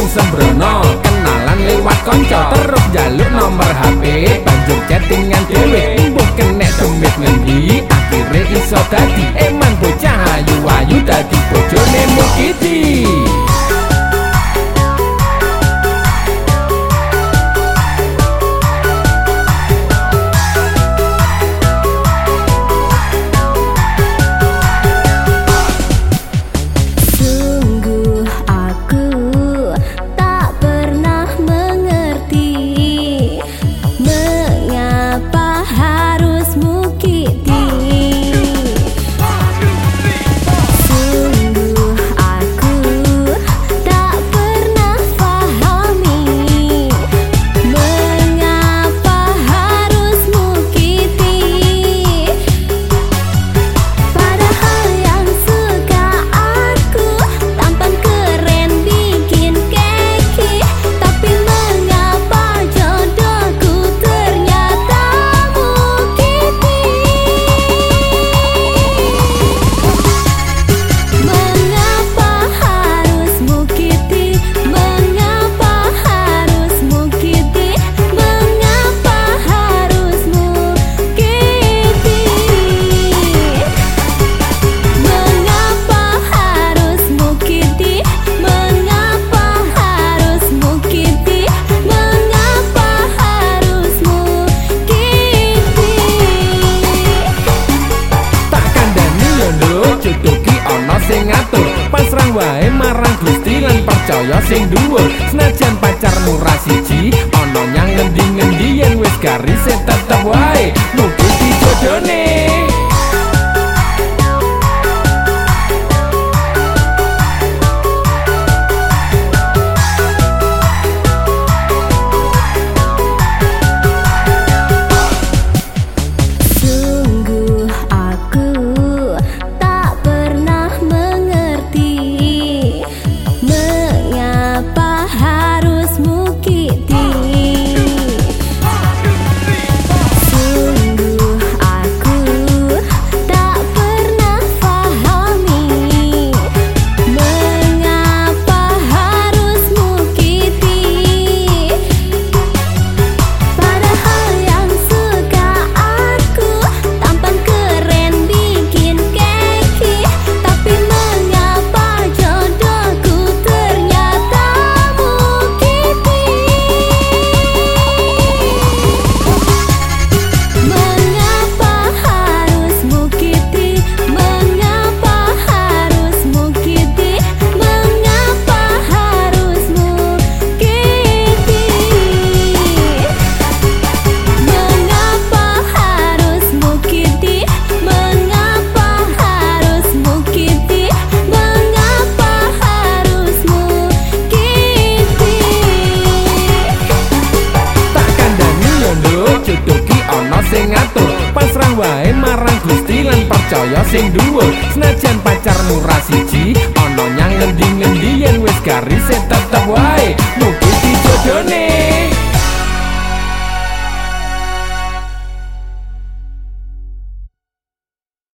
sembrono, kenalan lewat konco, terus jaluk nomor HP, banjur chattingan dhewe, mbuh kenek demit ngendi, akhire iso dadi eman bocah ayu-ayu dadi bojone Mukidi. Pasrah wae marang Gusti lan percaya sing dhuwur. Senajan pacarmu ra siji, ana nyang ngendi-ngendi yen wis garise tetep wae Mukidi jodone. Pasrah wae marang Gusti lan percaya sing dhuwur. Senajan pacarmu ra siji, ana nyang ngendi-ngendi yen wis garise